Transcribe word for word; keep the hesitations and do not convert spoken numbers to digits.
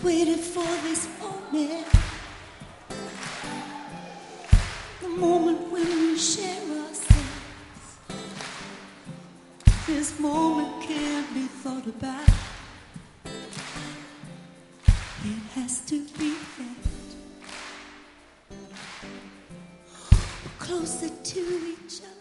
waited for this moment, the moment when we share ourselves. This moment can't be thought about. It has to be felt. We're closer to each other.